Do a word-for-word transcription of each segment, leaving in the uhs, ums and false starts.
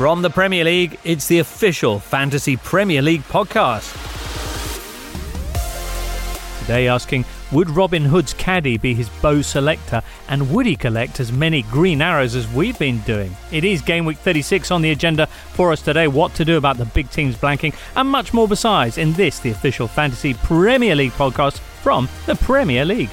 From the Premier League, it's the official Fantasy Premier League podcast. Today asking, would Robin Hood's caddy be his bow selector, and would he collect as many green arrows as we've been doing? It is Game Week thirty-six on the agenda for us today, what to do about the big teams blanking, and much more besides in this, the official Fantasy Premier League podcast from the Premier League.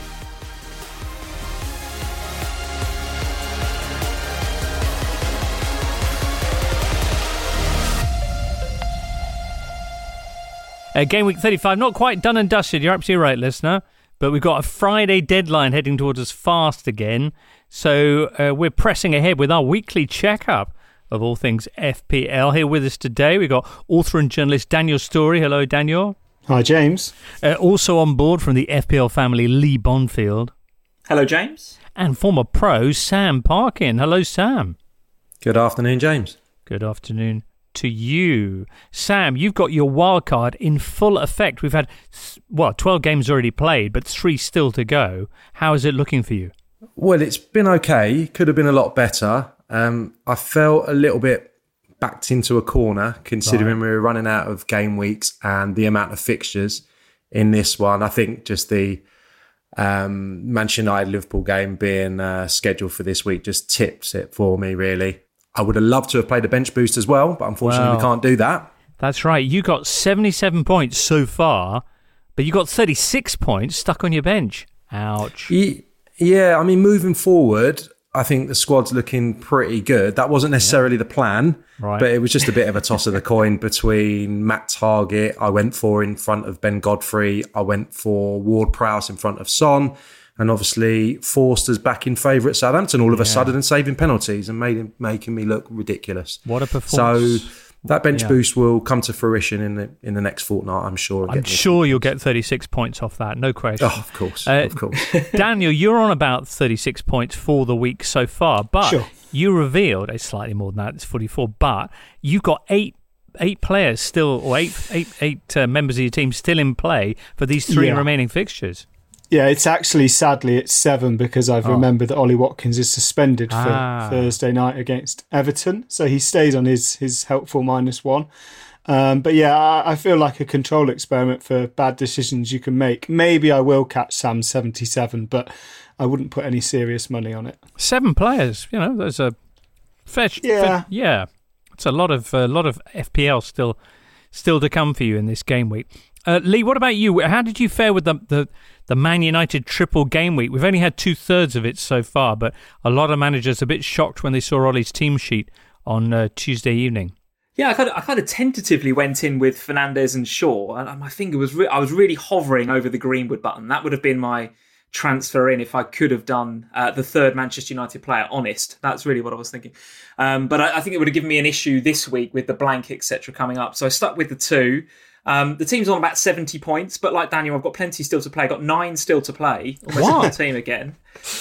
Uh, Game Week thirty-five, not quite done and dusted, you're absolutely right, listener. But we've got a Friday deadline heading towards us fast again. So uh, we're pressing ahead with our weekly checkup of all things F P L. Here with us today, we've got author and journalist Daniel Storey. Hello, Daniel. Hi, James. Uh, also on board from the F P L family, Lee Bonfield. Hello, James. And former pro, Sam Parkin. Hello, Sam. Good afternoon, James. Good afternoon to you. Sam, you've got your wild card in full effect. We've had, well, twelve games already played, but three still to go. How is it looking for you? Well, it's been okay. Could have been a lot better. Um, I felt a little bit backed into a corner, considering right. we were running out of game weeks and the amount of fixtures in this one. I think just the um, Manchester United-Liverpool game being uh, scheduled for this week just tips it for me, really. I would have loved to have played a bench boost as well, but unfortunately well, we can't do that. That's right. You got seventy-seven points so far, but you got thirty-six points stuck on your bench. Ouch. Yeah, I mean, moving forward, I think the squad's looking pretty good. That wasn't necessarily yeah. the plan, right. but it was just a bit of a toss of the coin between Matt Targett, I went for in front of Ben Godfrey. I went for Ward-Prowse in front of Son. And obviously, Forster's back in favour at Southampton all of yeah. a sudden and saving penalties and made him, making me look ridiculous. What a performance. So that bench yeah. boost will come to fruition in the in the next fortnight, I'm sure. I'm sure you'll get thirty-six points off that, no question. Oh, of course, uh, of course. Daniel, you're on about thirty-six points for the week so far, but sure. you revealed, it's slightly more than that, it's forty-four, but you've got eight eight players still, or eight, eight, eight uh, members of your team still in play for these three yeah. remaining fixtures. Yeah, it's actually, sadly, it's seven because I've oh. remembered that Ollie Watkins is suspended for ah. Thursday night against Everton. So he stays on his, his helpful minus one. Um, but yeah, I, I feel like a control experiment for bad decisions you can make. Maybe I will catch Sam's seventy-seven, but I wouldn't put any serious money on it. Seven players, you know, there's a fetch. Yeah. Fe- yeah. It's a lot of, a lot of F P L still, still to come for you in this game week. Uh, Lee, what about you? How did you fare with the, the the Man United triple game week? We've only had two-thirds of it so far, but a lot of managers a bit shocked when they saw Ollie's team sheet on uh, Tuesday evening. Yeah, I kind of, I kind of tentatively went in with Fernandes and Shaw, and my finger was re- I was really hovering over the Greenwood button. That would have been my transfer in if I could have done uh, the third Manchester United player. Honest, that's really what I was thinking. Um, but I, I think it would have given me an issue this week with the blank, et cetera coming up. So I stuck with the two. Um, the team's on about seventy points, but like Daniel, I've got plenty still to play. I've got nine still to play. Almost a full team again.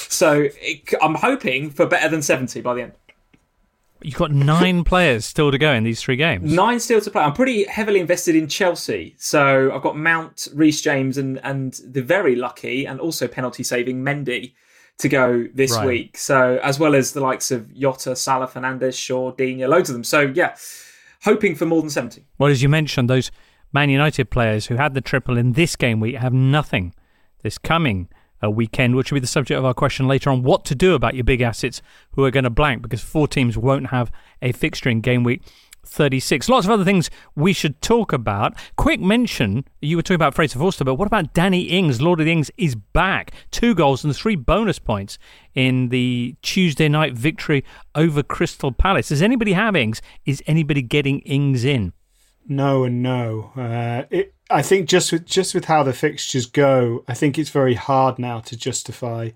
So it, I'm hoping for better than seventy by the end. You've got nine players still to go in these three games. Nine still to play. I'm pretty heavily invested in Chelsea. So I've got Mount, Reece James, and, and the very lucky and also penalty-saving Mendy to go this right. week. So as well as the likes of Jota, Salah, Fernandes, Shaw, Digne, loads of them. So yeah, hoping for more than seventy. Well, as you mentioned, those Man United players who had the triple in this game week have nothing this coming uh, weekend, which will be the subject of our question later on. What to do about your big assets who are going to blank, because four teams won't have a fixture in game week thirty-six. Lots of other things we should talk about. Quick mention, you were talking about Fraser Forster, but what about Danny Ings? Lord of the Ings is back. Two goals and three bonus points in the Tuesday night victory over Crystal Palace. Does anybody have Ings? Is anybody getting Ings in? No and no. Uh, it, I think just with just with how the fixtures go, I think it's very hard now to justify,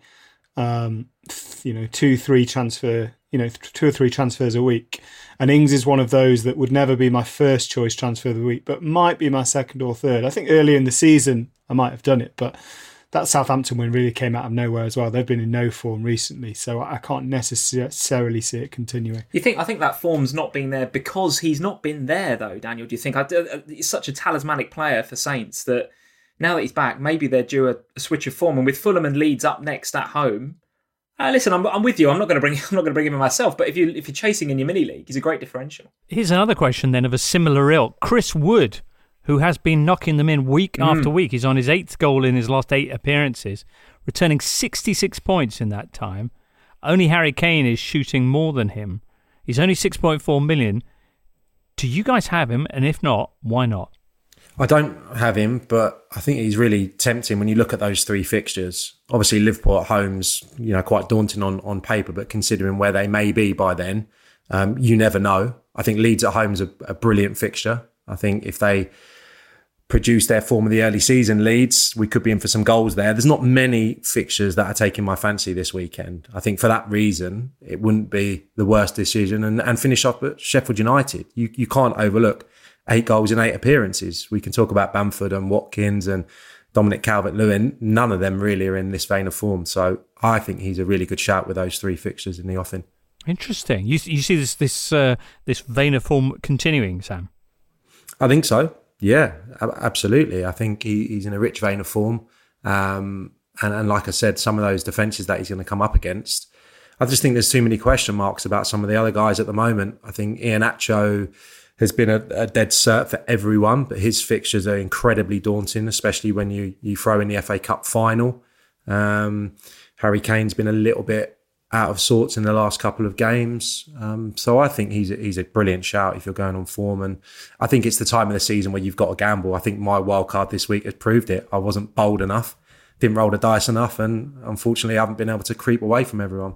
um, you know, two, three transfer, you know, two or three transfers a week. And Ings is one of those that would never be my first choice transfer of the week, but might be my second or third. I think earlier in the season I might have done it, but that Southampton win really came out of nowhere as well. They've been in no form recently, so I can't necessarily see it continuing. You think? I think that form's not been there because he's not been there, though, Daniel. Do you think? I, he's such a talismanic player for Saints that now that he's back, maybe they're due a, a switch of form. And with Fulham and Leeds up next at home, Uh, listen, I'm, I'm with you. I'm not going to bring. I'm not going to bring him in myself. But if you if you're chasing in your mini league, he's a great differential. Here's another question then of a similar ilk. Chris Wood, who has been knocking them in week mm. after week. He's on his eighth goal in his last eight appearances, returning sixty-six points in that time. Only Harry Kane is shooting more than him. He's only six point four million. Do you guys have him? And if not, why not? I don't have him, but I think he's really tempting when you look at those three fixtures. Obviously, Liverpool at home's, you know, quite daunting on, on paper, but considering where they may be by then, um, you never know. I think Leeds at home's a, a brilliant fixture. I think if they produce their form of the early season, Leeds, we could be in for some goals there. There's not many fixtures that are taking my fancy this weekend. I think for that reason, it wouldn't be the worst decision. And, and finish off at Sheffield United. You, you can't overlook eight goals in eight appearances. We can talk about Bamford and Watkins and Dominic Calvert-Lewin. None of them really are in this vein of form. So I think he's a really good shout with those three fixtures in the offing. Interesting. You you see this this uh, this vein of form continuing, Sam? I think so. Yeah, absolutely. I think he, he's in a rich vein of form. Um, and, and like I said, some of those defences that he's going to come up against, I just think there's too many question marks about some of the other guys at the moment. I think Iheanacho has been a, a dead cert for everyone, but his fixtures are incredibly daunting, especially when you, you throw in the F A Cup final. Um, Harry Kane's been a little bit out of sorts in the last couple of games. Um, so I think he's a, he's a brilliant shout if you're going on form. And I think it's the time of the season where you've got to gamble. I think my wild card this week has proved it. I wasn't bold enough, didn't roll the dice enough, and unfortunately I haven't been able to creep away from everyone.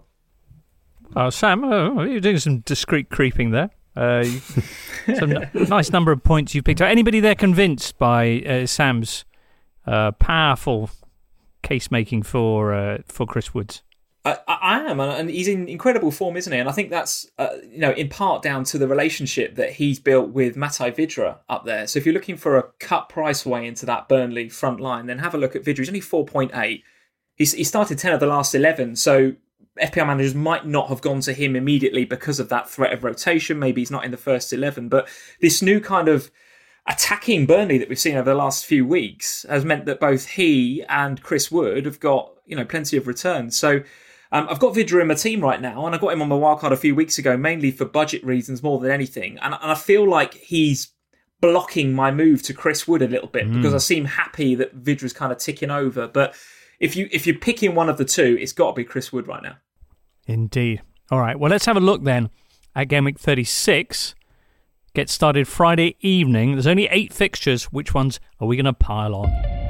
Oh, Sam, oh, you're doing some discreet creeping there. Uh, some n- nice number of points you picked up. Anybody there convinced by uh, Sam's uh, powerful case making for uh, for Chris Woods? I, I am, and he's in incredible form, isn't he? And I think that's uh, you know in part down to the relationship that he's built with Matai Vydra up there. So if you're looking for a cut price way into that Burnley front line, then have a look at Vydra. He's only four point eight. He's he started ten of the last eleven, so F P L managers might not have gone to him immediately because of that threat of rotation. Maybe he's not in the first eleven, but this new kind of attacking Burnley that we've seen over the last few weeks has meant that both he and Chris Wood have got, you know, plenty of returns. So um, I've got Vydra in my team right now, and I got him on my wildcard a few weeks ago, mainly for budget reasons more than anything. And, and I feel like he's blocking my move to Chris Wood a little bit mm. because I seem happy that Vidra's kind of ticking over. But if you if you're picking one of the two, it's got to be Chris Wood right now. Indeed. All right, well, let's have a look then at Game Week thirty-six. Get started Friday evening. There's only eight fixtures. Which ones are we going to pile on?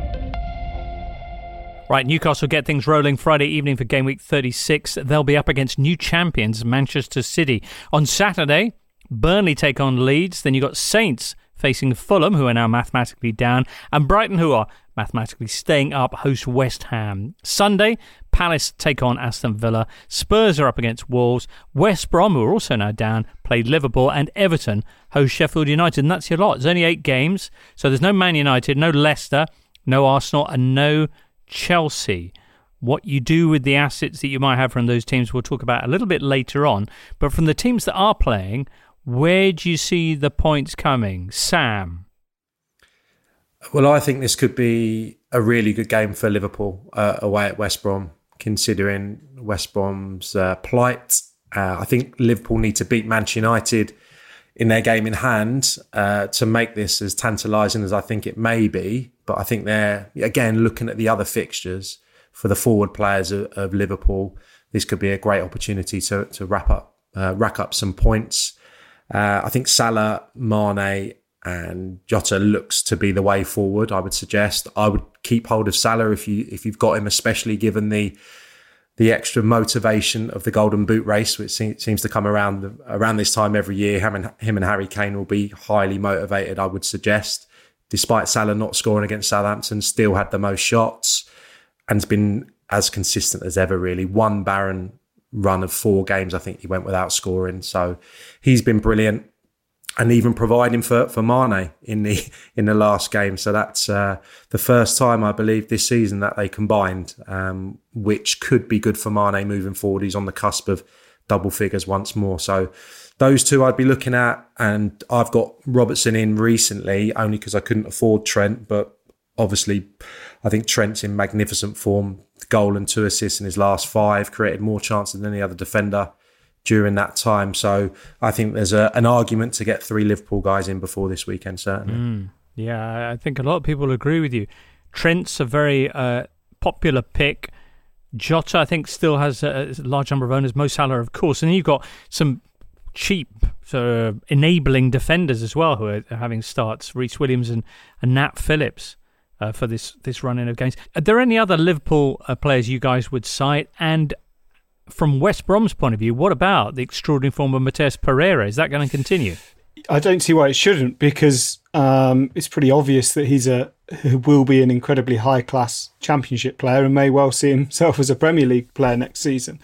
Right, Newcastle get things rolling Friday evening for Game Week thirty-six. They'll be up against new champions Manchester City. On Saturday, Burnley take on Leeds. Then you've got Saints facing Fulham, who are now mathematically down, and Brighton, who are mathematically staying up, host West Ham. Sunday, Palace take on Aston Villa. Spurs are up against Wolves. West Brom, who are also now down, play Liverpool, and Everton host Sheffield United. And that's your lot. There's only eight games, so there's no Man United, no Leicester, no Arsenal, and no Chelsea. What you do with the assets that you might have from those teams, we'll talk about a little bit later on. But from the teams that are playing, where do you see the points coming? Sam? Well, I think this could be a really good game for Liverpool uh, away at West Brom, considering West Brom's uh, plight. Uh, I think Liverpool need to beat Manchester United in their game in hand uh, to make this as tantalising as I think it may be. But I think they're, again, looking at the other fixtures for the forward players of, of Liverpool, this could be a great opportunity to, to wrap up, uh, rack up some points. Uh, I think Salah, Mane and Jota looks to be the way forward, I would suggest. I would keep hold of Salah if, you, if you've got him, especially given the the extra motivation of the Golden Boot race, which seems to come around around this time every year. Him and, him and Harry Kane will be highly motivated, I would suggest. Despite Salah not scoring against Southampton, still had the most shots and has been as consistent as ever, really. One barren run of four games, I think he went without scoring. So he's been brilliant, and even providing for, for Mane in the in the last game. So that's uh, the first time, I believe, this season that they combined, um, which could be good for Mane moving forward. He's on the cusp of double figures once more. So those two I'd be looking at, and I've got Robertson in recently only because I couldn't afford Trent, but obviously, I think Trent's in magnificent form. Goal and two assists in his last five, created more chances than any other defender during that time. So I think there's a, an argument to get three Liverpool guys in before this weekend, certainly. Mm, yeah, I think a lot of people agree with you. Trent's a very uh, popular pick. Jota, I think, still has a, a large number of owners. Mo Salah, of course. And you've got some cheap sort of enabling defenders as well who are having starts. Reece Williams and, and Nat Phillips uh, for this, this run-in of games. Are there any other Liverpool uh, players you guys would cite? And from West Brom's point of view, what about the extraordinary form of Mateus Pereira? Is that going to continue? I don't see why it shouldn't, because um, it's pretty obvious that he's a who will be an incredibly high-class Championship player and may well see himself as a Premier League player next season.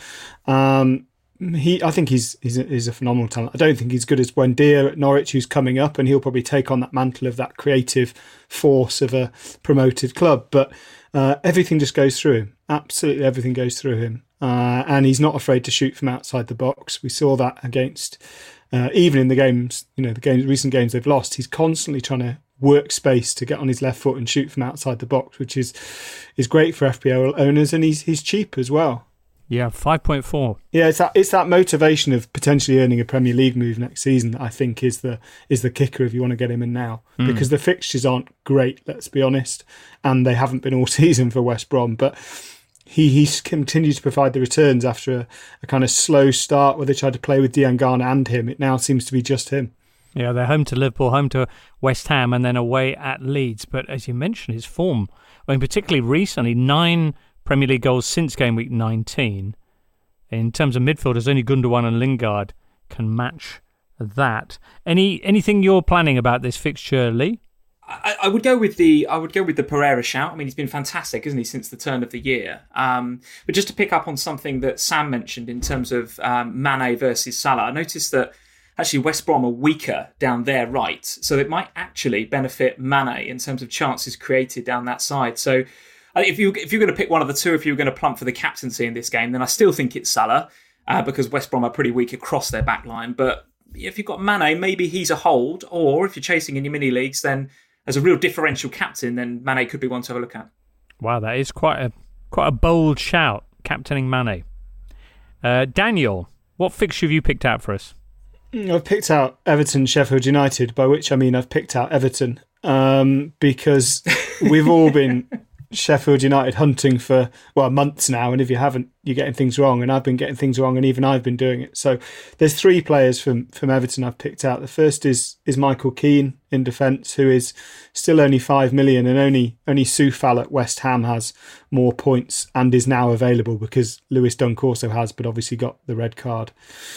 Um, he, I think he's he's a, he's a phenomenal talent. I don't think he's good as Buendia at Norwich, who's coming up, and he'll probably take on that mantle of that creative force of a promoted club. But uh, everything just goes through him. Absolutely everything goes through him. Uh, and he's not afraid to shoot from outside the box. We saw that against... Uh, even in the games, you know, the games, recent games they've lost, he's constantly trying to work space to get on his left foot and shoot from outside the box, which is is great for F P L owners, and he's he's cheap as well. Yeah, five point four. Yeah, it's that it's that motivation of potentially earning a Premier League move next season that I think is the is the kicker if you want to get him in now, mm. because the fixtures aren't great, let's be honest, and they haven't been all season for West Brom, but. He he's continued to provide the returns after a, a kind of slow start where they tried to play with Diangana and him. It now seems to be just him. Yeah, they're home to Liverpool, home to West Ham, and then away at Leeds. But as you mentioned, his form, I mean, particularly recently, nine Premier League goals since game week nineteen. In terms of midfielders, only Gundogan and Lingard can match that. Any anything you're planning about this fixture, Lee? I, I would go with the I would go with the Pereira shout. I mean, he's been fantastic, isn't he, since the turn of the year? Um, but just to pick up on something that Sam mentioned in terms of um, Mane versus Salah, I noticed that actually West Brom are weaker down their right, so it might actually benefit Mane in terms of chances created down that side. So if you if you're going to pick one of the two, if you're going to plump for the captaincy in this game, then I still think it's Salah uh, because West Brom are pretty weak across their back line. But if you've got Mane, maybe he's a hold, or if you're chasing in your mini leagues, then as a real differential captain, then Mane could be one to have a look at. Wow, that is quite a quite a bold shout, captaining Mane. Uh, Daniel, what fixture have you picked out for us? I've picked out Everton, Sheffield United, by which I mean I've picked out Everton um, because we've all been Sheffield United hunting for, well, months now, and if you haven't, you're getting things wrong, and I've been getting things wrong, and even I've been doing it. So there's three players from, from Everton I've picked out. The first is is Michael Keane in defence, who is still only five million, and only only Soufal at West Ham has more points and is now available because Lewis Dunk also has, but obviously got the red card.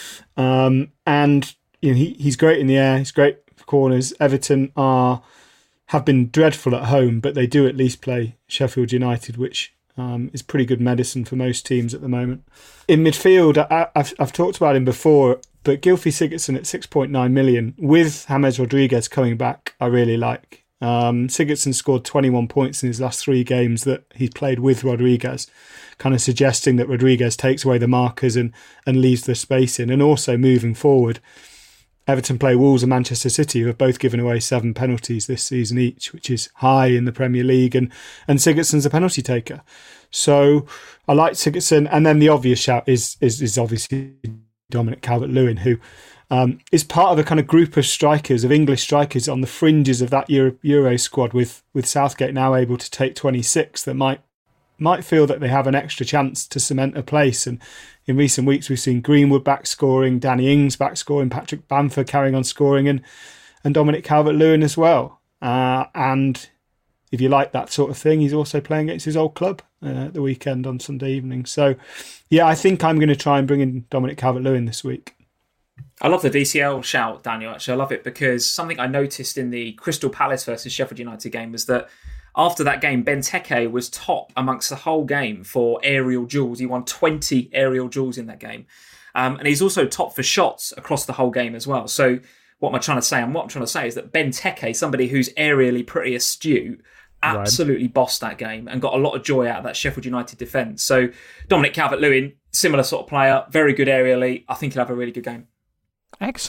Um, and you know, he he's great in the air, he's great for corners. Everton are have been dreadful at home, but they do at least play Sheffield United, which um, is pretty good medicine for most teams at the moment. In midfield, I, I've I've talked about him before, but Gylfi Sigurdsson at six point nine million with James Rodriguez coming back, I really like. Um, Sigurdsson scored twenty-one points in his last three games that he's played with Rodriguez, kind of suggesting that Rodriguez takes away the markers and, and leaves the space in. And also moving forward, Everton play Wolves and Manchester City, who have both given away seven penalties this season each, which is high in the Premier League, and, and Sigurdsson's a penalty taker. So I like Sigurdsson. And then the obvious shout is is, is obviously Dominic Calvert-Lewin, who um, is part of a kind of group of strikers, of English strikers on the fringes of that Euro, Euro squad, with, with Southgate now able to take twenty-six, that might might feel that they have an extra chance to cement a place. And in recent weeks, we've seen Greenwood back scoring, Danny Ings back scoring, Patrick Bamford carrying on scoring, and, and Dominic Calvert-Lewin as well. Uh, and if you like that sort of thing, he's also playing against his old club uh, at the weekend on Sunday evening. So, yeah, I think I'm going to try and bring in Dominic Calvert-Lewin this week. I love the D C L shout, Daniel, actually. I love it because something I noticed in the Crystal Palace versus Sheffield United game was that after that game, Benteke was top amongst the whole game for aerial duels. He won twenty aerial duels in that game. Um, and he's also top for shots across the whole game as well. So what am I trying to say? And what I'm trying to say is that Benteke, somebody who's aerially pretty astute, absolutely right. bossed that game and got a lot of joy out of that Sheffield United defence. So Dominic Calvert-Lewin, similar sort of player, very good aerially. I think he'll have a really good game. Excellent.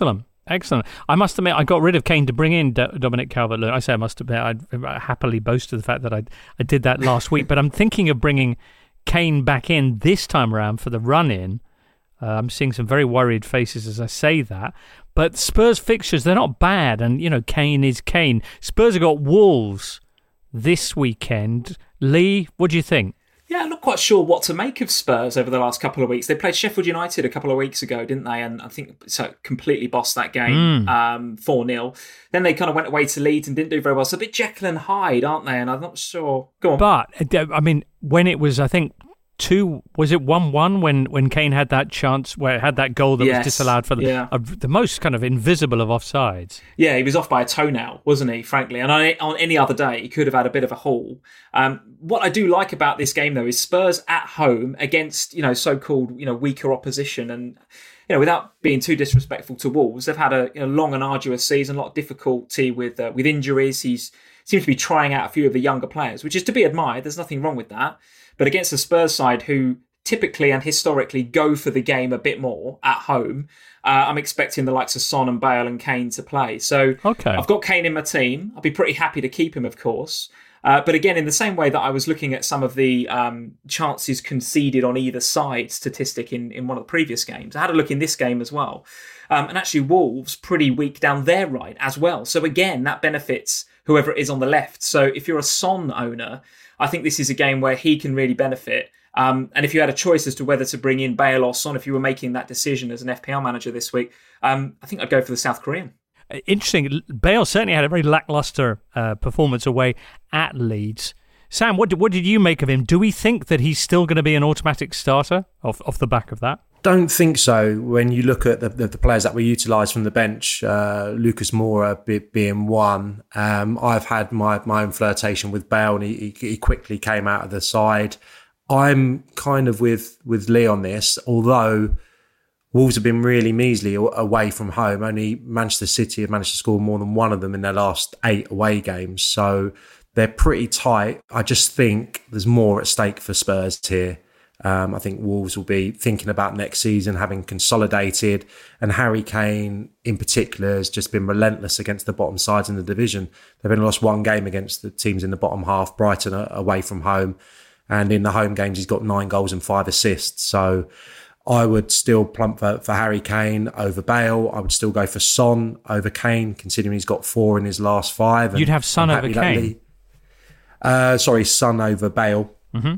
Excellent. I must admit, I got rid of Kane to bring in D- Dominic Calvert-Lewin. I say I must admit, I'd happily boast of the fact that I I did that last week. But I'm thinking of bringing Kane back in this time around for the run-in. Uh, I'm seeing some very worried faces as I say that. But Spurs fixtures, they're not bad. And, you know, Kane is Kane. Spurs have got Wolves this weekend. Lee, what do you think? Yeah, I'm not quite sure what to make of Spurs over the last couple of weeks. They played Sheffield United a couple of weeks ago, didn't they? And I think so completely bossed that game, Mm. um, four nil. Then they kind of went away to Leeds and didn't do very well. So a bit Jekyll and Hyde, aren't they? And I'm not sure. Go on. But, I mean, when it was, I think, two, was it one one when, when Kane had that chance, where it had that goal that Yes, was disallowed for the, yeah. uh, the most kind of invisible of offsides? Yeah, he was off by a toenail, wasn't he, frankly? And on, on any other day, he could have had a bit of a haul. Um, what I do like about this game, though, is Spurs at home against, you know, so-called, you know, weaker opposition. And, you know, without being too disrespectful to Wolves, they've had a you know, long and arduous season, a lot of difficulty with uh, with injuries. He's seems to be trying out a few of the younger players, which is to be admired. There's nothing wrong with that. But against the Spurs side, who typically and historically go for the game a bit more at home, uh, I'm expecting the likes of Son and Bale and Kane to play. So Okay. I've got Kane in my team. I'll be pretty happy to keep him, of course. Uh, but again, in the same way that I was looking at some of the um, chances conceded on either side statistic in, in one of the previous games, I had a look in this game as well. Um, and actually, Wolves pretty weak down their right as well. So again, that benefits whoever it is on the left. So if you're a Son owner, I think this is a game where he can really benefit. Um, and if you had a choice as to whether to bring in Bale or Son, if you were making that decision as an F P L manager this week, um, I think I'd go for the South Korean. Interesting. Bale certainly had a very lackluster uh, performance away at Leeds. Sam, what did, what did you make of him? Do we think that he's still going to be an automatic starter off, off the back of that? Don't think so. When you look at the, the, the players that we utilised from the bench, uh, Lucas Moura be, being one, um, I've had my, my own flirtation with Bale, and he, he quickly came out of the side. I'm kind of with, with Lee on this, although Wolves have been really measly away from home. Only Manchester City have managed to score more than one of them in their last eight away games. So they're pretty tight. I just think there's more at stake for Spurs here. Um, I think Wolves will be thinking about next season, having consolidated, and Harry Kane in particular has just been relentless against the bottom sides in the division. They've only lost one game against the teams in the bottom half, Brighton away from home, and in the home games he's got nine goals and five assists. So I would still plump for, for Harry Kane over Bale. I would still go for Son over Kane, considering he's got four in his last five. And You'd have Son over Kane? Uh, sorry, Son over Bale. Mm-hmm.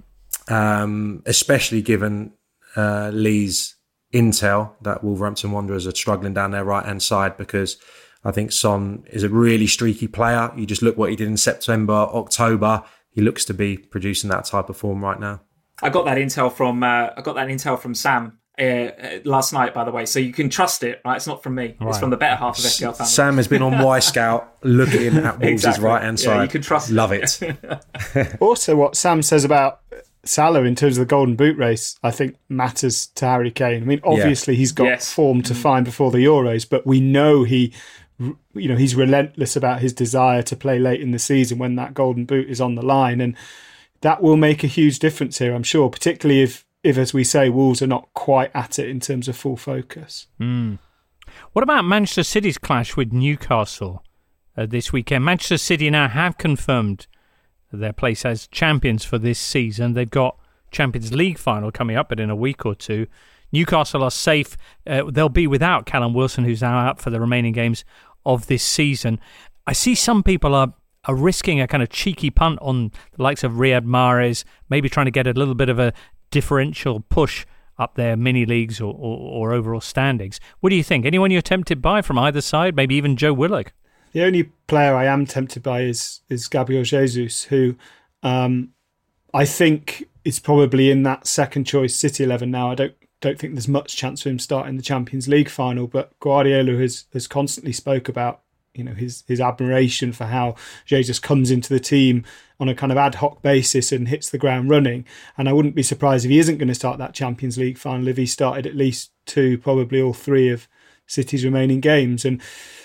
Um, especially given uh, Lee's intel that Wolverhampton Wanderers are struggling down their right-hand side, because I think Son is a really streaky player. You just look what he did in September, October. He looks to be producing that type of form right now. I got that intel from uh, I got that intel from Sam uh, last night, by the way. So you can trust it, right? It's not from me. Right. It's from the better half of F P L family. Sam has been on Y Scout looking at Wolves' Exactly. right-hand side. Yeah, you can trust Love it. it. Also, what Sam says about Salah in terms of the Golden Boot race, I think matters to Harry Kane. I mean, obviously he's got Yes. form to find before the Euros, but we know he, you know, he's relentless about his desire to play late in the season when that Golden Boot is on the line, and that will make a huge difference here, I'm sure, particularly if, if as we say, Wolves are not quite at it in terms of full focus. Mm. What about Manchester City's clash with Newcastle uh, this weekend? Manchester City now have confirmed their place as champions for this season. They've got Champions League final coming up, but in a week or two. Newcastle are safe. Uh, they'll be without Callum Wilson, who's now out for the remaining games of this season. I see some people are, are risking a kind of cheeky punt on the likes of Riyad Mahrez, maybe trying to get a little bit of a differential push up their mini leagues or, or, or overall standings. What do you think? Anyone you're tempted by from either side? Maybe even Joe Willock? The only player I am tempted by is is Gabriel Jesus, who um, I think is probably in that second choice City eleven now. I don't don't think there's much chance for him starting the Champions League final, but Guardiola has has constantly spoke about, you know, his his admiration for how Jesus comes into the team on a kind of ad hoc basis and hits the ground running. And I wouldn't be surprised if he isn't going to start that Champions League final if he started at least two, probably all three of City's remaining games. And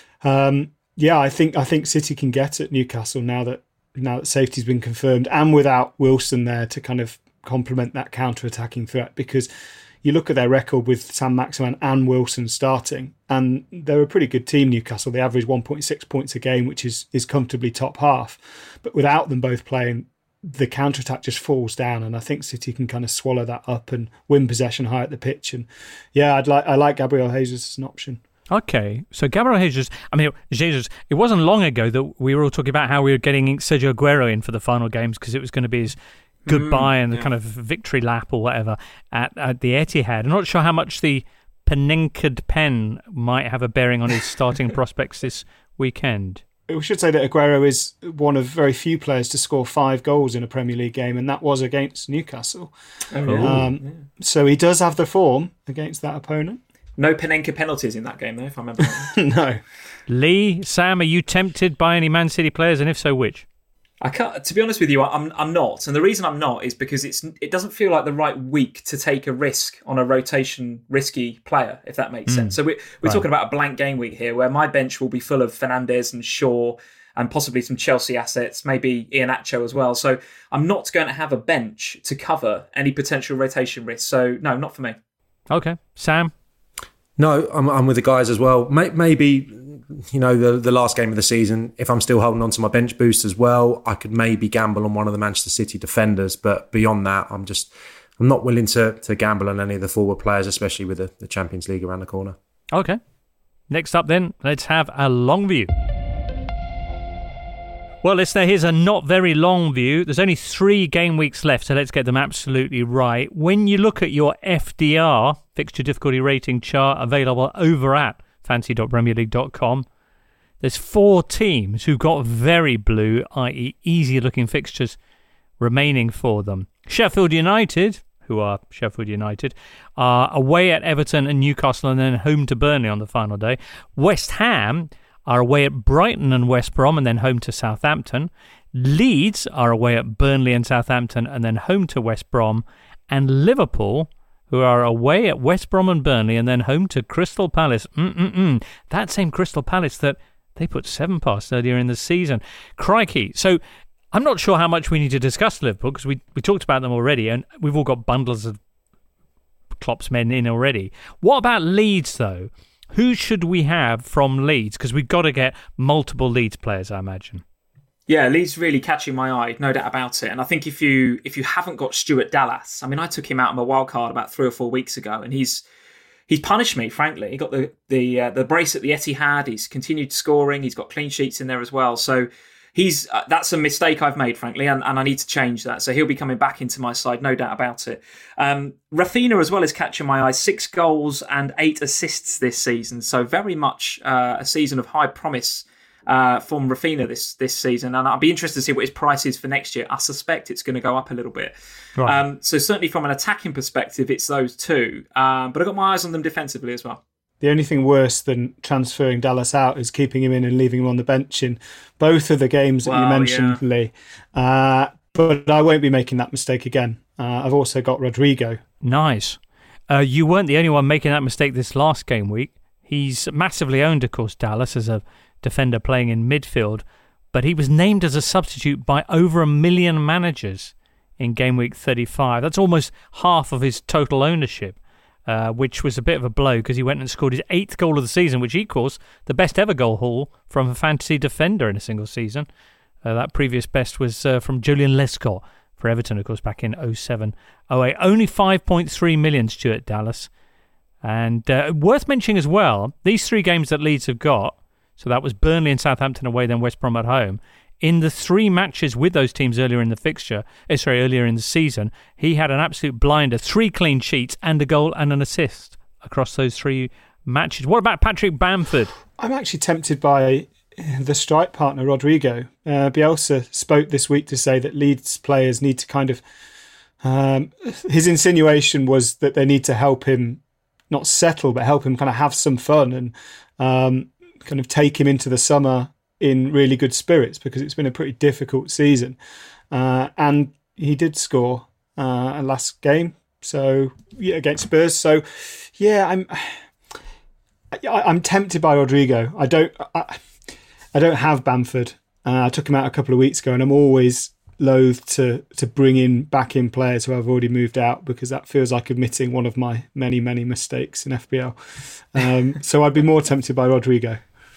um, yeah, I think I think City can get at Newcastle now that now that safety's been confirmed, and without Wilson there to kind of complement that counter-attacking threat, because you look at their record with Sam Maximan and Wilson starting, and they're a pretty good team, Newcastle. They average one point six points a game, which is is comfortably top half. But without them both playing, the counter-attack just falls down, and I think City can kind of swallow that up and win possession high at the pitch. And yeah, I'd like I like Gabriel Jesus as an option. Okay, so Gabriel Jesus, I mean, Jesus, it wasn't long ago that we were all talking about how we were getting Sergio Aguero in for the final games because it was going to be his goodbye mm, and the yeah. kind of victory lap or whatever at, at the Etihad. I'm not sure how much the Penenkered pen might have a bearing on his starting prospects this weekend. We should say that Aguero is one of very few players to score five goals in a Premier League game, and that was against Newcastle. Oh, yeah. Um, yeah. So he does have the form against that opponent. No Panenka penalties in that game, though, if I remember right. No. Lee, Sam, are you tempted by any Man City players, and if so, which? I can't, to be honest with you, I'm I'm not, and the reason I'm not is because it's it doesn't feel like the right week to take a risk on a rotation risky player, if that makes mm. sense. So we're we're right. talking about a blank game week here, where my bench will be full of Fernandes and Shaw and possibly some Chelsea assets, maybe Iheanacho as well. So I'm not going to have a bench to cover any potential rotation risk. So no, not for me. Okay, Sam. No, I'm I'm with the guys as well. Maybe, you know, the the last game of the season, if I'm still holding on to my bench boost as well, I could maybe gamble on one of the Manchester City defenders. But beyond that, I'm just I'm not willing to to gamble on any of the forward players, especially with the, the Champions League around the corner. Okay. Next up then, let's have a long view. Well, listener, here's a not very long view. There's only three game weeks left, so let's get them absolutely right. When you look at your F D R, fixture difficulty rating chart, available over at fantasy dot premier league dot com, there's four teams who got very blue, that is easy-looking fixtures remaining for them. Sheffield United, who are Sheffield United, are away at Everton and Newcastle and then home to Burnley on the final day. West Ham are away at Brighton and West Brom and then home to Southampton. Leeds are away at Burnley and Southampton and then home to West Brom. And Liverpool, who are away at West Brom and Burnley and then home to Crystal Palace. Mm-mm-mm. That same Crystal Palace that they put seven past earlier in the season. Crikey. So I'm not sure how much we need to discuss Liverpool because we, we talked about them already and we've all got bundles of Klopp's men in already. What about Leeds, though? Who should we have from Leeds? Because we've got to get multiple Leeds players, I imagine. Yeah, Leeds really catching my eye, no doubt about it. And I think if you if you haven't got Stuart Dallas, I mean, I took him out on my wild card about three or four weeks ago, and he's he's punished me, frankly. He got the the uh, the brace at the Etihad. He's continued scoring. He's got clean sheets in there as well. So he's uh, that's a mistake I've made, frankly, and, and I need to change that. So he'll be coming back into my side, no doubt about it. Um, Rafinha as well is catching my eye. Six goals and eight assists this season. So very much uh, a season of high promise uh, from Rafinha this this season. And I'll be interested to see what his price is for next year. I suspect it's going to go up a little bit. Right. Um, so certainly from an attacking perspective, it's those two. Um, but I've got my eyes on them defensively as well. The only thing worse than transferring Dallas out is keeping him in and leaving him on the bench in both of the games that well, you mentioned, yeah. Lee. Uh, but I won't be making that mistake again. Uh, I've also got Rodrigo. Nice. Uh, you weren't the only one making that mistake this last game week. He's massively owned, of course, Dallas, as a defender playing in midfield. But he was named as a substitute by over a million managers in game week thirty-five. That's almost half of his total ownership. Uh, which was a bit of a blow because he went and scored his eighth goal of the season, which equals the best ever goal haul from a fantasy defender in a single season. Uh, that previous best was uh, from Julian Lescott for Everton, of course, back in oh seven oh eight. Only five point three million, Stuart Dallas. And uh, worth mentioning as well, these three games that Leeds have got, so that was Burnley and Southampton away, then West Brom at home. In the three matches with those teams earlier in the fixture, eh, sorry, earlier in the season, he had an absolute blinder, three clean sheets and a goal and an assist across those three matches. What about Patrick Bamford? I'm actually tempted by the strike partner, Rodrigo. Uh, Bielsa spoke this week to say that Leeds players need to kind of... Um, his insinuation was that they need to help him not settle, but help him kind of have some fun and um, kind of take him into the summer in really good spirits because it's been a pretty difficult season. Uh, and he did score uh, last game, so yeah, against Spurs. So yeah, I'm I, I'm tempted by Rodrigo. I don't I, I don't have Bamford. Uh, I took him out a couple of weeks ago, and I'm always loath to to bring in back in players who have already moved out, because that feels like admitting one of my many many mistakes in F P L. Um, so I'd be more tempted by Rodrigo.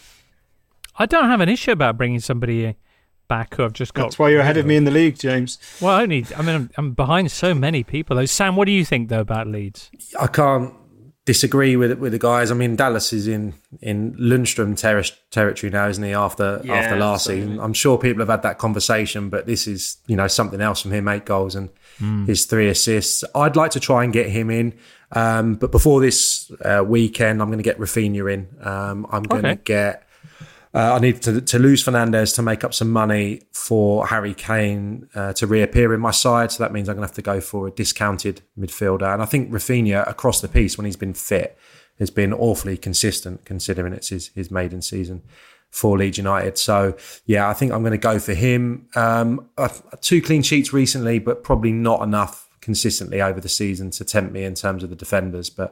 I don't have an issue about bringing somebody back who I've just got. That's why you're ahead of me in the league, James. Well, only I mean I'm, I'm behind so many people though. Sam, what do you think though about Leeds? I can't disagree with with the guys. I mean, Dallas is in in Lundstrom ter- territory now, isn't he? After yeah, after last absolutely. season, I'm sure people have had that conversation, but this is, you know, something else from him. Eight goals and mm. his three assists. I'd like to try and get him in, um, but before this uh, weekend, I'm going to get Rafinha in. Um, I'm going to okay. get. Uh, I need to, to lose Fernandes to make up some money for Harry Kane uh, to reappear in my side. So that means I'm going to have to go for a discounted midfielder. And I think Rafinha, across the piece, when he's been fit, has been awfully consistent, considering it's his, his maiden season for Leeds United. So, yeah, I think I'm going to go for him. Um, uh, two clean sheets recently, but probably not enough consistently over the season to tempt me in terms of the defenders. But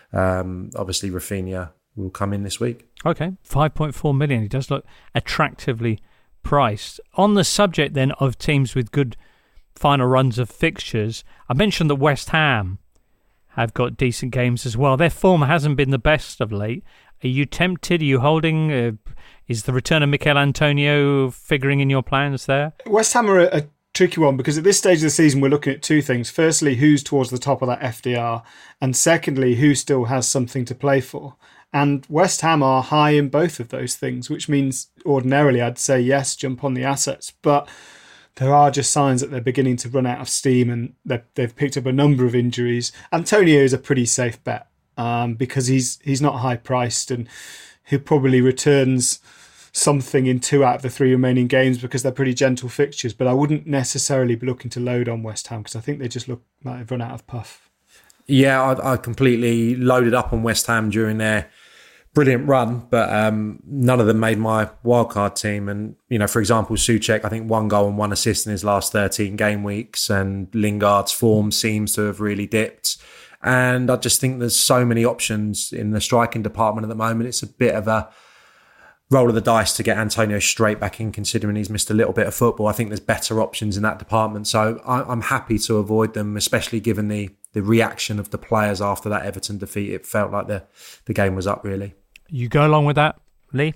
um, obviously, Rafinha will come in this week. Okay, five point four million. He does look attractively priced. On the subject then of teams with good final runs of fixtures, I mentioned that West Ham have got decent games as well. Their form hasn't been the best of late. Are you tempted? Are you holding? Uh, is the return of Mikel Antonio figuring in your plans there? West Ham are a, a tricky one, because at this stage of the season we're looking at two things. Firstly, who's towards the top of that F D R, and secondly, who still has something to play for. And West Ham are high in both of those things, which means ordinarily I'd say yes, jump on the assets. But there are just signs that they're beginning to run out of steam, and they've picked up a number of injuries. Antonio is a pretty safe bet um, because he's he's not high priced, and he probably returns something in two out of the three remaining games because they're pretty gentle fixtures. But I wouldn't necessarily be looking to load on West Ham because I think they just look like they've run out of puff. Yeah, I, I completely loaded up on West Ham during their brilliant run, but um, none of them made my wildcard team. And, you know, for example, Souček, I think one goal and one assist in his last thirteen game weeks, and Lingard's form seems to have really dipped. And I just think there's so many options in the striking department at the moment. It's a bit of a roll of the dice to get Antonio straight back in, considering he's missed a little bit of football. I think there's better options in that department. So I, I'm happy to avoid them, especially given the the reaction of the players after that Everton defeat. It felt like the, the game was up, really. You go along with that, Lee?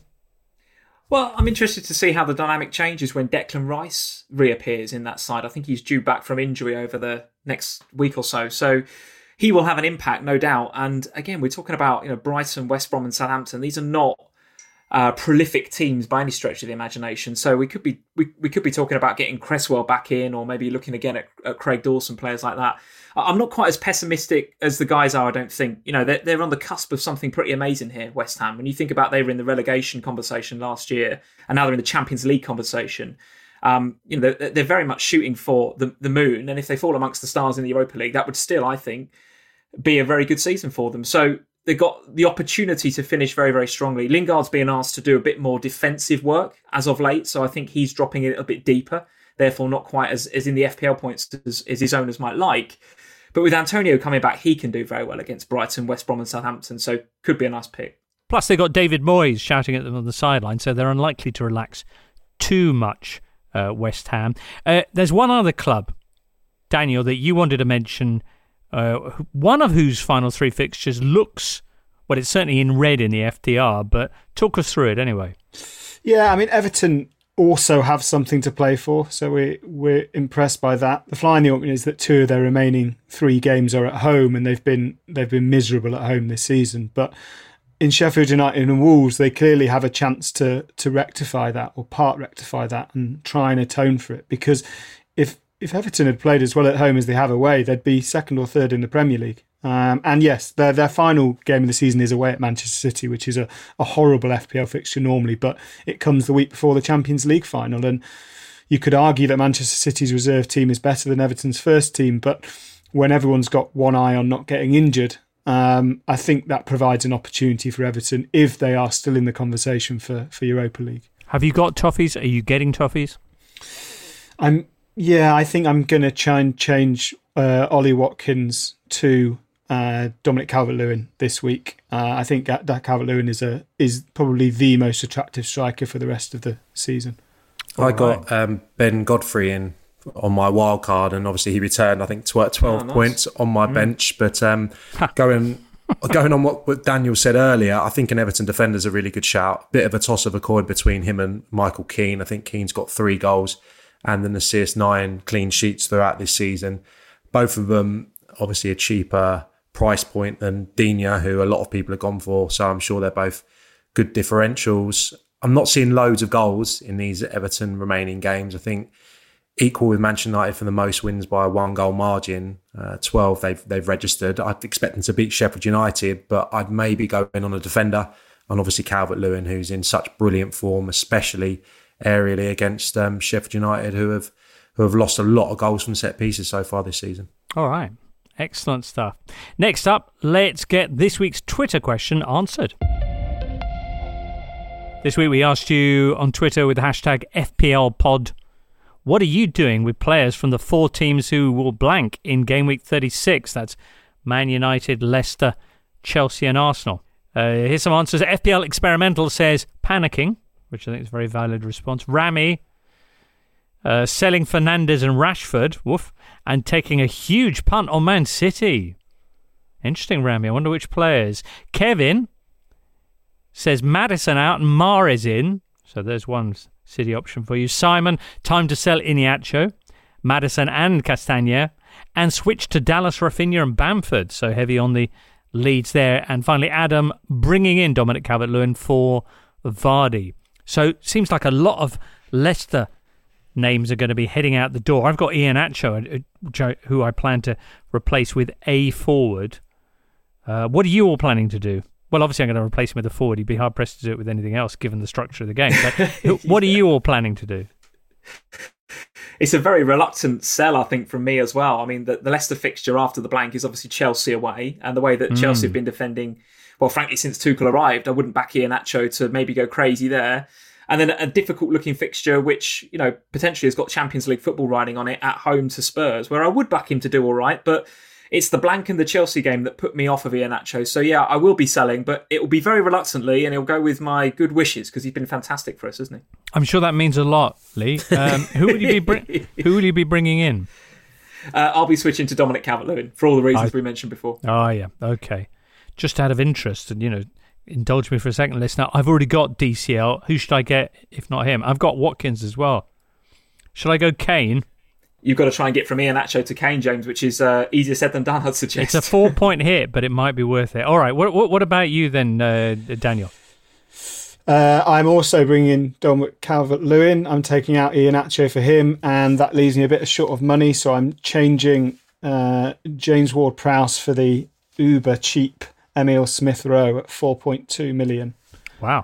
Well, I'm interested to see how the dynamic changes when Declan Rice reappears in that side. I think he's due back from injury over the next week or so. So he will have an impact, no doubt. And again, we're talking about, you know, Brighton, West Brom and Southampton. These are not uh, prolific teams by any stretch of the imagination. So we could be we, we could be talking about getting Cresswell back in, or maybe looking again at, at Craig Dawson, players like that. I'm not quite as pessimistic as the guys are, I don't think. You know, they're, they're on the cusp of something pretty amazing here, West Ham. When you think about they were in the relegation conversation last year, and now they're in the Champions League conversation. Um, you know, they're, they're very much shooting for the, the moon. And if they fall amongst the stars in the Europa League, that would still, I think, be a very good season for them. So they've got the opportunity to finish very, very strongly. Lingard's being asked to do a bit more defensive work as of late. So I think he's dropping it a bit deeper, therefore not quite as, as in the F P L points as, as his owners might like. But with Antonio coming back, he can do very well against Brighton, West Brom and Southampton, so could be a nice pick. Plus, they got David Moyes shouting at them on the sideline, so they're unlikely to relax too much, uh, West Ham. Uh, there's one other club, Daniel, that you wanted to mention, uh, one of whose final three fixtures looks, well, it's certainly in red in the F D R, but talk us through it anyway. Yeah, I mean, Everton also have something to play for, so we're, we're impressed by that. The fly in the ointment is that two of their remaining three games are at home, and they've been they've been miserable at home this season. But in Sheffield United and Wolves, they clearly have a chance to to rectify that, or part rectify that, and try and atone for it. Because if if Everton had played as well at home as they have away, they'd be second or third in the Premier League. Um, and yes, their their final game of the season is away at Manchester City, which is a, a horrible F P L fixture normally, but it comes the week before the Champions League final. And you could argue that Manchester City's reserve team is better than Everton's first team, but when everyone's got one eye on not getting injured, um, I think that provides an opportunity for Everton if they are still in the conversation for, for Europa League. Have you got toffees? Are you getting toffees? I'm yeah, I think I'm going to try and change uh, Ollie Watkins to Uh, Dominic Calvert-Lewin this week. Uh, I think that Calvert-Lewin is a is probably the most attractive striker for the rest of the season. I got um, Ben Godfrey in on my wild card, and obviously he returned I think twelve oh, nice. points on my mm. bench. But um, going going on what, what Daniel said earlier, I think an Everton defender is a really good shout. Bit of a toss of a coin between him and Michael Keane. I think Keane's got three goals and an assist, nine clean sheets throughout this season. Both of them obviously a cheaper price point than Digne, who a lot of people have gone for. So I'm sure they're both good differentials. I'm not seeing loads of goals in these Everton remaining games. I think equal with Manchester United for the most wins by a one goal margin. Uh, twelve they've they've registered. I'd expect them to beat Sheffield United, but I'd maybe go in on a defender, and obviously Calvert-Lewin, who's in such brilliant form, especially aerially against um, Sheffield United, who have who have lost a lot of goals from set pieces so far this season. All right. Excellent stuff. Next up, let's get this week's Twitter question answered. This week we asked you on Twitter with the hashtag F P L pod, what are you doing with players from the four teams who will blank in game week thirty-six? That's Man United, Leicester, Chelsea and Arsenal. Uh, here's some answers. F P L Experimental says panicking, which I think is a very valid response. Rami, uh, selling Fernandes and Rashford, woof, and taking a huge punt on Man City. Interesting, Rami. I wonder which players. Kevin says Maddison out and Mahrez in. So there's one City option for you. Simon, time to sell Iheanacho, Maddison and Castagne, and switch to Dallas, Rafinha and Bamford. So heavy on the leads there. And finally, Adam bringing in Dominic Calvert-Lewin for Vardy. So seems like a lot of Leicester names are going to be heading out the door. I've got Iheanacho, who I plan to replace with a forward. Uh, what are you all planning to do? Well, obviously I'm going to replace him with a forward. He'd be hard-pressed to do it with anything else, given the structure of the game. But what are you all planning to do? It's a very reluctant sell, I think, from me as well. I mean, the, the Leicester fixture after the blank is obviously Chelsea away, and the way that mm. Chelsea have been defending, well, frankly, since Tuchel arrived, I wouldn't back Iheanacho to maybe go crazy there. And then a difficult-looking fixture, which, you know, potentially has got Champions League football riding on it at home to Spurs, where I would back him to do all right, but it's the blank and the Chelsea game that put me off of Iheanacho. So, yeah, I will be selling, but it will be very reluctantly, and it'll go with my good wishes, because he's been fantastic for us, hasn't he? I'm sure that means a lot, Lee. Um, who will you be bring- Who will you be bringing in? Uh, I'll be switching to Dominic Calvert-Lewin, for all the reasons I... we mentioned before. Oh, yeah, okay. Just out of interest, and, you know, indulge me for a second, listener. I've already got D C L. Who should I get if not him? I've got Watkins as well. Should I go Kane? You've got to try and get from Iheanacho to Kane, James, which is uh, easier said than done, I'd suggest. It's a four-point hit, but it might be worth it. All right, what what, what about you then, uh, Daniel? Uh, I'm also bringing Dominic Calvert-Lewin. I'm taking out Iheanacho for him, and that leaves me a bit short of money, so I'm changing uh, James Ward-Prowse for the uber-cheap Emile Smith-Rowe at four point two million. Wow.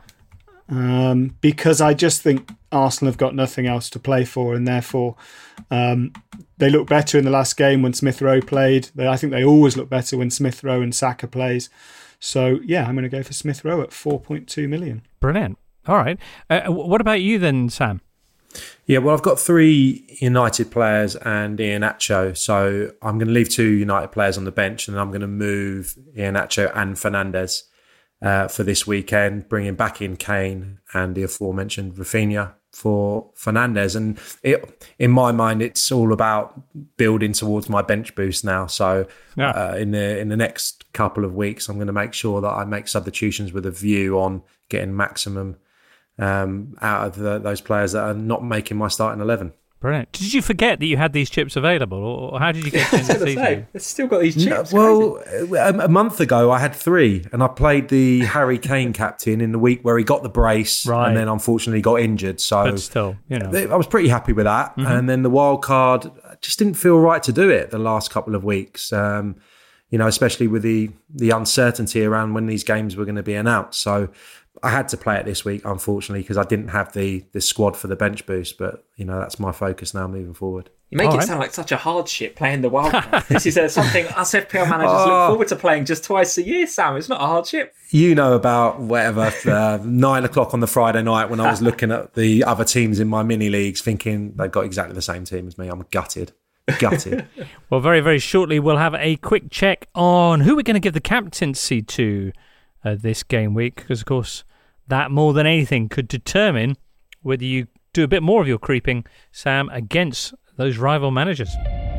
Um, because I just think Arsenal have got nothing else to play for, and therefore um, they look better in the last game when Smith-Rowe played. They, I think they always look better when Smith-Rowe and Saka plays. So, yeah, I'm going to go for Smith-Rowe at four point two million. Brilliant. All right. Uh, what about you then, Sam? Yeah, well, I've got three United players and Iheanacho, so I'm going to leave two United players on the bench, and I'm going to move Iheanacho and Fernandes uh, for this weekend, bringing back in Kane and the aforementioned Rafinha for Fernandes. And it, in my mind, it's all about building towards my bench boost now. So yeah. uh, in the in the next couple of weeks, I'm going to make sure that I make substitutions with a view on getting maximum um, out of the, those players that are not making my starting eleven. Brilliant. Did you forget that you had these chips available, or how did you get into the season? I've still got these chips. No, well, a month ago I had three, and I played the Harry Kane captain in the week where he got the brace, right, and then unfortunately got injured. So, but still, you know, I was pretty happy with that. Mm-hmm. And then the wild card just didn't feel right to do it the last couple of weeks. Um, you know, especially with the the uncertainty around when these games were going to be announced. So I had to play it this week, unfortunately, because I didn't have the, the squad for the bench boost. But, you know, that's my focus now moving forward. You make All it right. sound like such a hardship playing the wild card. This is uh, something us F P L managers oh. look forward to playing just twice a year, Sam. It's not a hardship. You know about whatever, uh, nine o'clock on the Friday night when I was looking at the other teams in my mini leagues thinking they've got exactly the same team as me. I'm gutted. Gutted. Well, very, very shortly, we'll have a quick check on who we're going to give the captaincy to uh, this game week, because, of course, that more than anything could determine whether you do a bit more of your creeping, Sam, against those rival managers.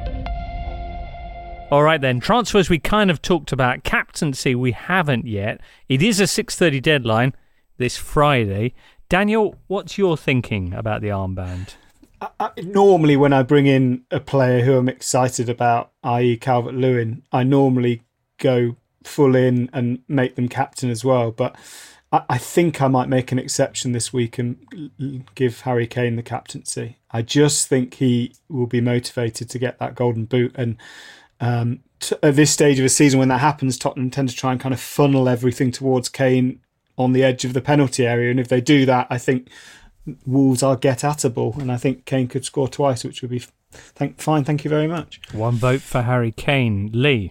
All right then, transfers we kind of talked about. Captaincy we haven't yet. It is a six thirty deadline this Friday. Daniel, what's your thinking about the armband? I, I, normally when I bring in a player who I'm excited about, that is. Calvert-Lewin, I normally go full in and make them captain as well. But I, I think I might make an exception this week and give Harry Kane the captaincy. I just think he will be motivated to get that golden boot. And Um, t- at this stage of the season, when that happens, Tottenham tend to try and kind of funnel everything towards Kane on the edge of the penalty area. And if they do that, I think Wolves are get-attable. And I think Kane could score twice, which would be f- thank- fine. Thank you very much. One vote for Harry Kane. Lee?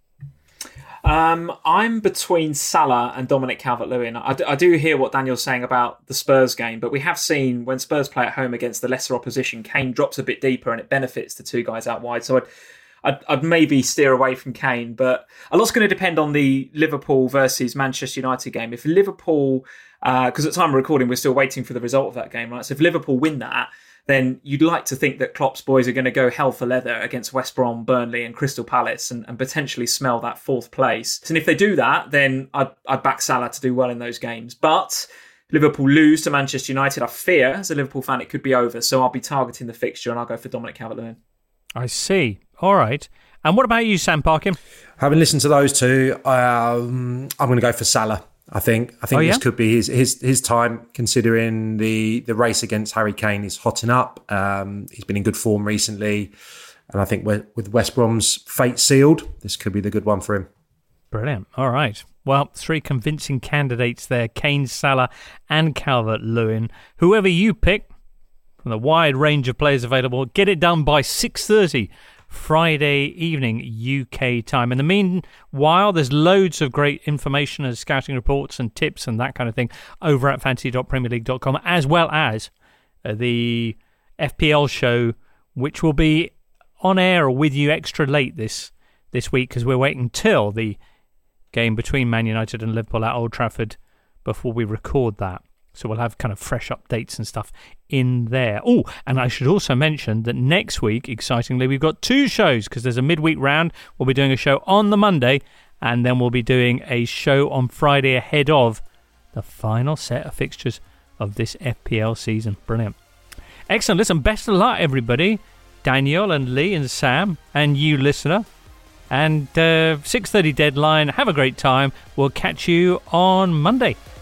Um, I'm between Salah and Dominic Calvert-Lewin. I, d- I do hear what Daniel's saying about the Spurs game, but we have seen when Spurs play at home against the lesser opposition, Kane drops a bit deeper and it benefits the two guys out wide. So I'd I'd, I'd maybe steer away from Kane, but a lot's going to depend on the Liverpool versus Manchester United game. If Liverpool, because uh, at the time of recording, we're still waiting for the result of that game, right? So if Liverpool win that, then you'd like to think that Klopp's boys are going to go hell for leather against West Brom, Burnley and Crystal Palace and, and potentially smell that fourth place. And if they do that, then I'd, I'd back Salah to do well in those games. But Liverpool lose to Manchester United, I fear, as a Liverpool fan, it could be over. So I'll be targeting the fixture and I'll go for Dominic Calvert-Lewin. I see. All right. And what about you, Sam Parkin? Having listened to those two, um, I'm going to go for Salah. I think. I think oh, yeah? this could be his his his time, considering the the race against Harry Kane is hotting up. Um, he's been in good form recently, and I think with West Brom's fate sealed, this could be the good one for him. Brilliant. All right. Well, three convincing candidates there: Kane, Salah, and Calvert-Lewin. Whoever you pick from the wide range of players available, get it done by six thirty. Friday evening U K time. In the meanwhile, there's loads of great information and scouting reports and tips and that kind of thing over at fantasy dot premier league dot com, as well as uh, the F P L show, which will be on air with you extra late this this week because we're waiting till the game between Man United and Liverpool at Old Trafford before we record that. So we'll have kind of fresh updates and stuff in there. Oh, and I should also mention that next week, excitingly, we've got two shows because there's a midweek round. We'll be doing a show on the Monday and then we'll be doing a show on Friday ahead of the final set of fixtures of this F P L season. Brilliant. Excellent. Listen, best of luck, everybody. Daniel and Lee and Sam and you, listener. And uh, six thirty deadline. Have a great time. We'll catch you on Monday.